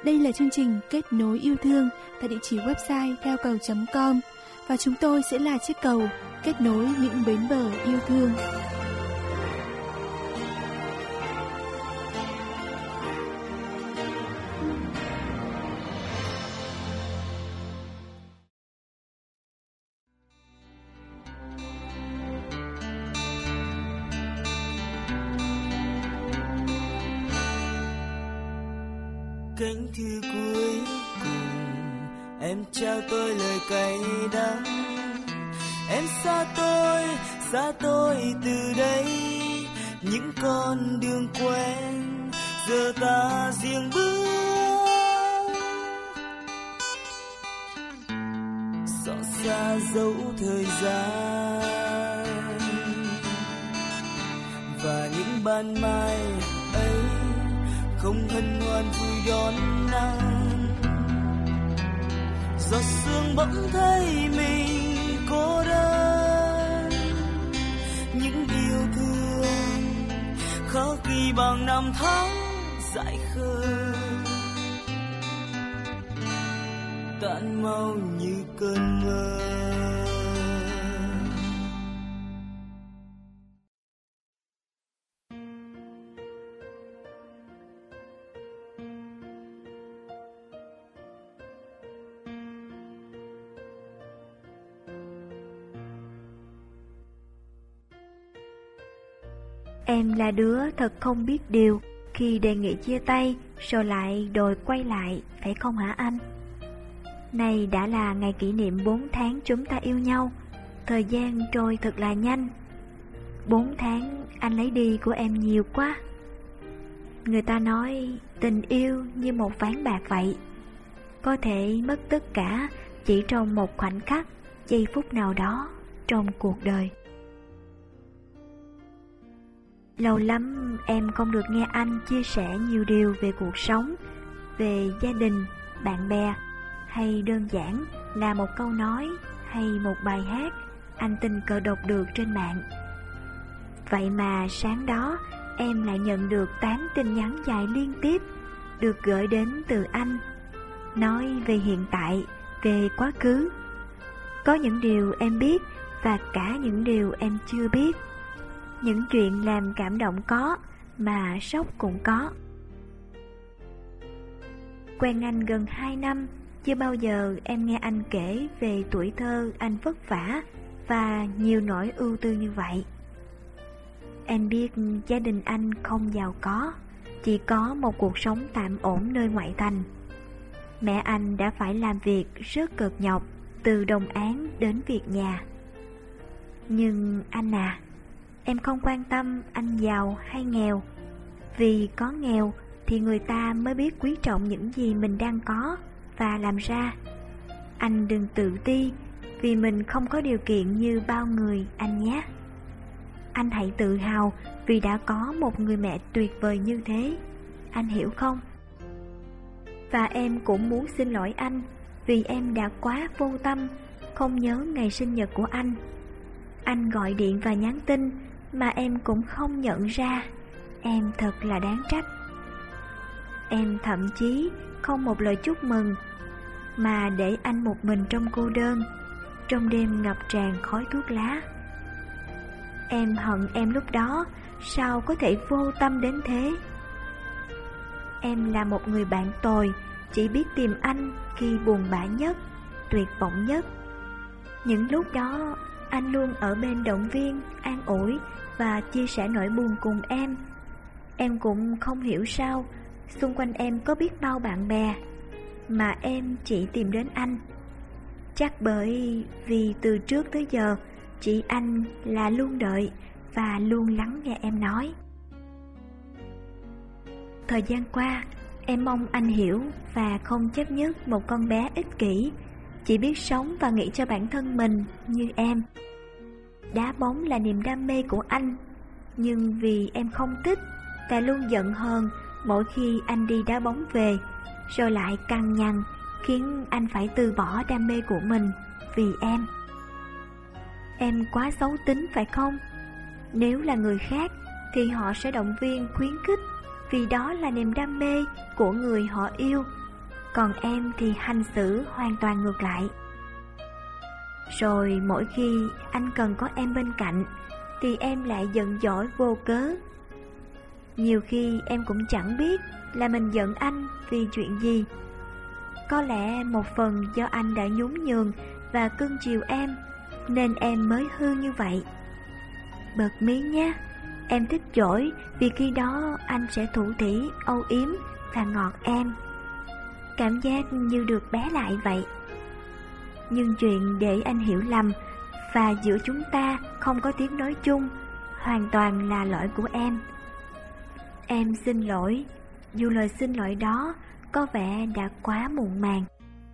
Đây là chương trình Kết nối yêu thương tại địa chỉ website theo cầu.com và chúng tôi sẽ là chiếc cầu kết nối những bến bờ yêu thương. Cánh thư cuối cùng em trao tôi lời cay đắng. Em xa tôi từ đây. Những con đường quen giờ ta riêng bước. Xót xa dấu thời gian và những ban mai ấy không hân hoan vui đón nắng. Giọt sương bỗng thấy mình cô đơn. Những yêu thương khó kỳ bằng năm tháng dại khơi, tan mau như cơn mơ. Em là đứa thật không biết điều khi đề nghị chia tay rồi lại đòi quay lại, phải không hả anh? Này đã là ngày kỷ niệm 4 tháng chúng ta yêu nhau. Thời gian trôi thật là nhanh. 4 tháng anh lấy đi của em nhiều quá. Người ta nói tình yêu như một ván bạc vậy, có thể mất tất cả chỉ trong một khoảnh khắc, giây phút nào đó trong cuộc đời. Lâu lắm em không được nghe anh chia sẻ nhiều điều về cuộc sống, về gia đình, bạn bè, hay đơn giản là một câu nói hay một bài hát anh tình cờ đọc được trên mạng. Vậy mà sáng đó em lại nhận được 8 tin nhắn dài liên tiếp được gửi đến từ anh, nói về hiện tại, về quá khứ. Có những điều em biết và cả những điều em chưa biết. Những chuyện làm cảm động có, mà sốc cũng có. Quen anh gần 2 năm, chưa bao giờ em nghe anh kể về tuổi thơ anh vất vả và nhiều nỗi ưu tư như vậy. Em biết gia đình anh không giàu có, chỉ có một cuộc sống tạm ổn nơi ngoại thành. Mẹ anh đã phải làm việc rất cực nhọc, từ đồng áng đến việc nhà. Nhưng anh à, em không quan tâm anh giàu hay nghèo, vì có nghèo thì người ta mới biết quý trọng những gì mình đang có và làm ra. Anh đừng tự ti vì mình không có điều kiện như bao người anh nhé. Anh hãy tự hào vì đã có một người mẹ tuyệt vời như thế, anh hiểu không? Và em cũng muốn xin lỗi anh vì em đã quá vô tâm, không nhớ ngày sinh nhật của anh. Anh gọi điện và nhắn tin mà em cũng không nhận ra. Em thật là đáng trách. Em thậm chí không một lời chúc mừng, mà để anh một mình trong cô đơn, trong đêm ngập tràn khói thuốc lá. Em hận em lúc đó sao có thể vô tâm đến thế. Em là một người bạn tồi, chỉ biết tìm anh khi buồn bã nhất, tuyệt vọng nhất. Những lúc đó anh luôn ở bên động viên, an ủi và chia sẻ nỗi buồn cùng em. Em cũng không hiểu sao xung quanh em có biết bao bạn bè, mà em chỉ tìm đến anh. Chắc bởi vì từ trước tới giờ chỉ anh là luôn đợi và luôn lắng nghe em nói. Thời gian qua em mong anh hiểu và không chấp nhất một con bé ích kỷ, chỉ biết sống và nghĩ cho bản thân mình như em. Đá bóng là niềm đam mê của anh, nhưng vì em không thích và luôn giận hờn mỗi khi anh đi đá bóng về, rồi lại cằn nhằn khiến anh phải từ bỏ đam mê của mình vì em. Em quá xấu tính phải không? Nếu là người khác thì họ sẽ động viên, khuyến khích, vì đó là niềm đam mê của người họ yêu, còn em thì hành xử hoàn toàn ngược lại. Rồi mỗi khi anh cần có em bên cạnh thì em lại giận dỗi vô cớ. Nhiều khi em cũng chẳng biết là mình giận anh vì chuyện gì. Có lẽ một phần do anh đã nhún nhường và cưng chiều em, nên em mới hư như vậy. Bật mí nhé, em thích chổi vì khi đó anh sẽ thủ thỉ, âu yếm và ngọt em. Cảm giác như được bé lại vậy. Nhưng chuyện để anh hiểu lầm và giữa chúng ta không có tiếng nói chung hoàn toàn là lỗi của em. Em xin lỗi, dù lời xin lỗi đó có vẻ đã quá muộn màng.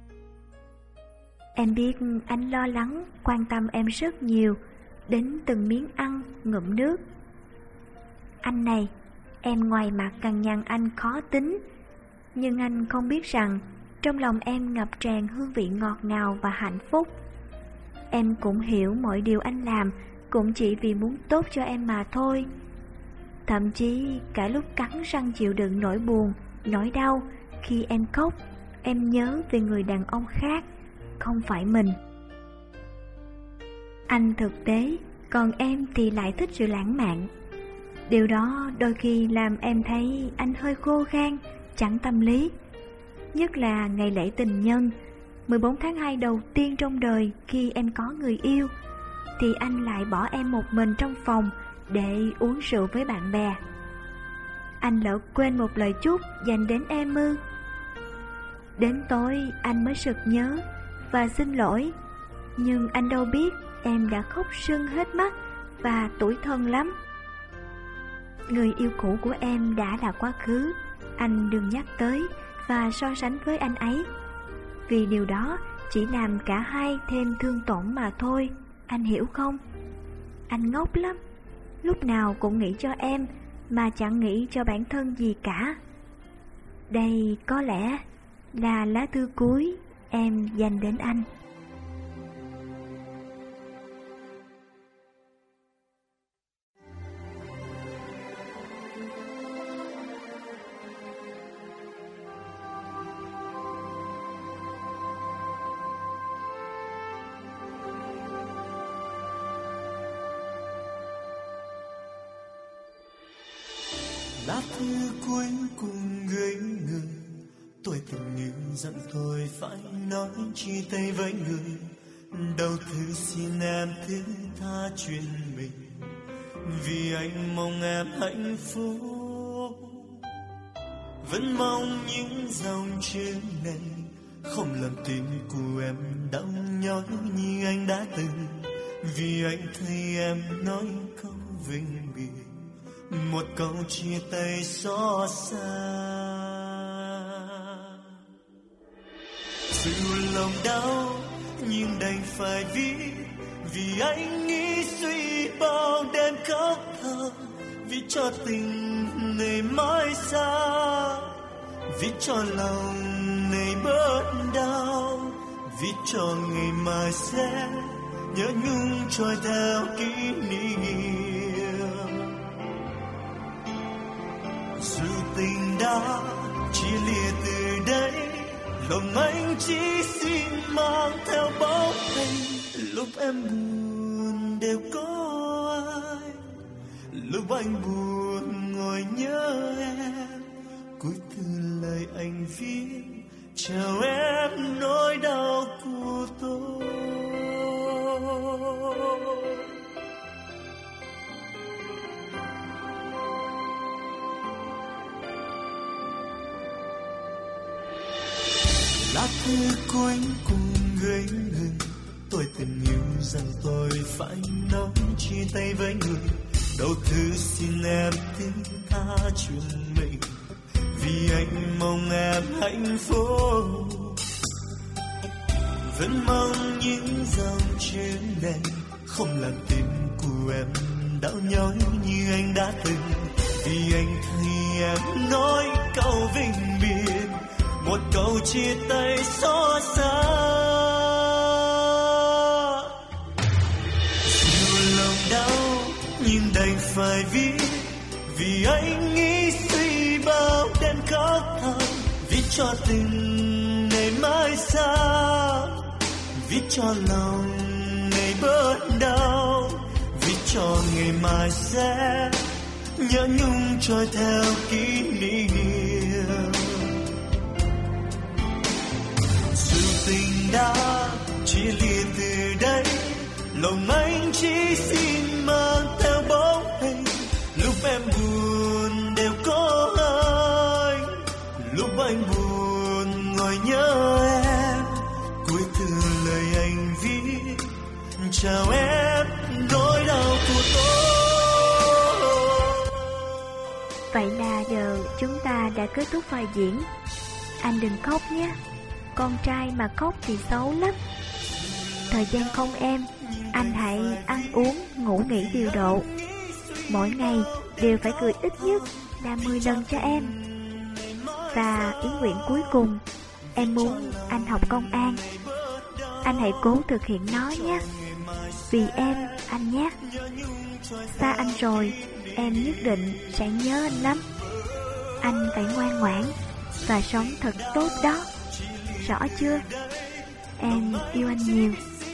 Em biết anh lo lắng, quan tâm em rất nhiều, đến từng miếng ăn, ngụm nước. Anh này, em ngoài mặt cằn nhằn anh khó tính, nhưng anh không biết rằng trong lòng em ngập tràn hương vị ngọt ngào và hạnh phúc. Em cũng hiểu mọi điều anh làm cũng chỉ vì muốn tốt cho em mà thôi. Thậm chí cả lúc cắn răng chịu đựng nỗi buồn, nỗi đau, khi em khóc, em nhớ về người đàn ông khác, không phải mình. Anh thực tế, còn em thì lại thích sự lãng mạn. Điều đó đôi khi làm em thấy anh hơi khô khan, chẳng tâm lý. Nhất là ngày lễ tình nhân, 14 tháng 2 đầu tiên trong đời khi em có người yêu, thì anh lại bỏ em một mình trong phòng để uống rượu với bạn bè. Anh lỡ quên một lời chúc dành đến em ư? Đến tối anh mới sực nhớ và xin lỗi, nhưng anh đâu biết em đã khóc sưng hết mắt và tủi thân lắm. Người yêu cũ của em đã là quá khứ, anh đừng nhắc tới và so sánh với anh ấy, vì điều đó chỉ làm cả hai thêm thương tổn mà thôi, anh hiểu không? Anh ngốc lắm, lúc nào cũng nghĩ cho em mà chẳng nghĩ cho bản thân gì cả. Đây có lẽ là lá thư cuối em dành đến anh. Lá thư cuối cùng gửi người, tôi tình yêu dặn tôi phải nói chia tay với người. Đầu thư xin em thứ tha chuyện mình, vì anh mong em hạnh phúc. Vẫn mong những dòng chữ này không làm tim của em đau nhói như anh đã từng, vì anh thấy em nói câu vĩnh biệt, một câu chia tay xót xa. Dù lòng đau nhưng đành phải viết, vì anh nghĩ suy bao đêm khóc thầm, vì cho tình này mãi xa, vì cho lòng này bớt đau, vì cho ngày mai sẽ nhớ nhung trôi theo kỷ niệm. Dù tình đã chia lìa từ đây, lòng anh chỉ xin mang theo bóng hình. Lúc em buồn đều có ai, lúc anh buồn ngồi nhớ em. Cuối thư lời anh viết chào em nỗi đau của tôi. Lá thư cuối cùng gửi người, tôi tình yêu rằng tôi phải nói chia tay với người. Đầu thư xin em thứ tha chuyện mình, vì anh mong em hạnh phúc. Vẫn mong những dòng chữ này không làm tim của em đau nhói như anh đã từng, vì anh thấy em nói câu vĩnh biệt, một câu chia tay xót xa. Dù lòng đau nhưng đành phải viết, vì anh nghĩ suy bao đêm khóc thầm, vì cho tình cho lòng ngày bớt đau, vì cho ngày mai sẽ nhớ nhung trôi theo kỷ niệm. Dù tình đã chia lìa từ đây, lòng anh chỉ xin mang theo bóng hình. Lúc em buồn đều có anh, lúc anh buồn ngồi nhớ em. Cuối thư lời anh viết chào em, nỗi đau của tôi. Vậy là giờ chúng ta đã kết thúc vai diễn. Anh đừng khóc nhé, con trai mà khóc thì xấu lắm. Thời gian không em, anh hãy ăn uống, ngủ nghỉ điều độ. Mỗi ngày đều phải cười ít nhất là 10 lần cho em. Và ý nguyện cuối cùng, em muốn anh học công an. Anh hãy cố thực hiện nó nhé. Vì em, anh nhé. Xa anh rồi, em nhất định sẽ nhớ anh lắm. Anh phải ngoan ngoãn và sống thật tốt đó. Rõ chưa? Em yêu anh nhiều.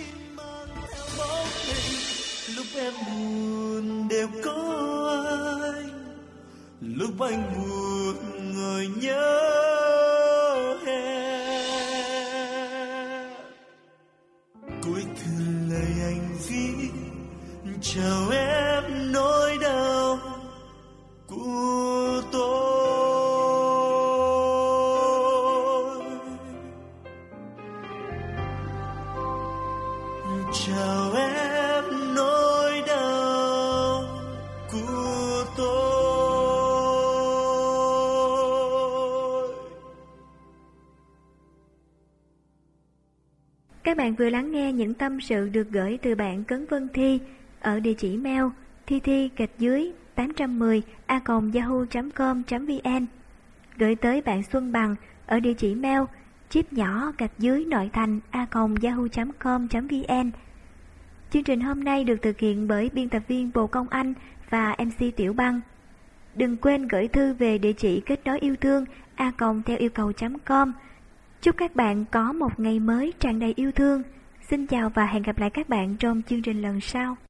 Lúc em buồn đều có anh, lúc anh buồn ngồi nhớ em. Cuối thư lời anh viết chào em, nỗi đau của tôi. Chào em, nỗi đau của tôi. Các bạn vừa lắng nghe những tâm sự được gửi từ bạn Cấn Vân Thi ở địa chỉ mail thi_810@yahoo.com.vn, gửi tới bạn Xuân Bằng ở địa chỉ mail chip_nội thành@yahoo.com.vn. Chương trình hôm nay được thực hiện bởi biên tập viên Bồ Công Anh và MC Tiểu Băng. Đừng quên gửi thư về địa chỉ kết nối yêu thương @theo-yêu-cầu.com. Chúc các bạn có một ngày mới tràn đầy yêu thương. Xin chào và hẹn gặp lại các bạn trong chương trình lần sau.